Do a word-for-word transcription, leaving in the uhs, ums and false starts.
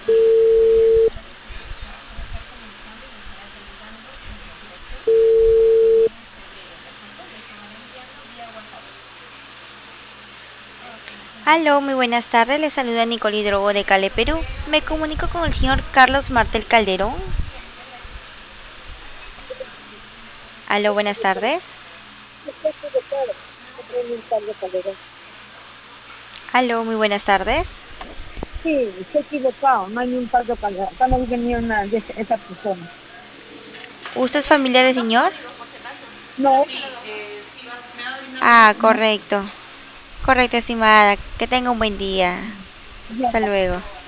Aló, muy buenas tardes. Les saluda Nicole Hidrogo de Cali, Perú. Me comunico con el señor Carlos Martel Calderón. Aló, buenas tardes. Está equivocado. No hay un Pablo Calderón. Aló, muy buenas tardes. Sí, está equivocado. No hay ni un Pablo Calderón. Acá no vive ni una de esa, esa persona. ¿Usted es familiar del señor? No, Ah, no. correcto. Correcto, estimada. Que tenga un buen día. Ya. Hasta luego.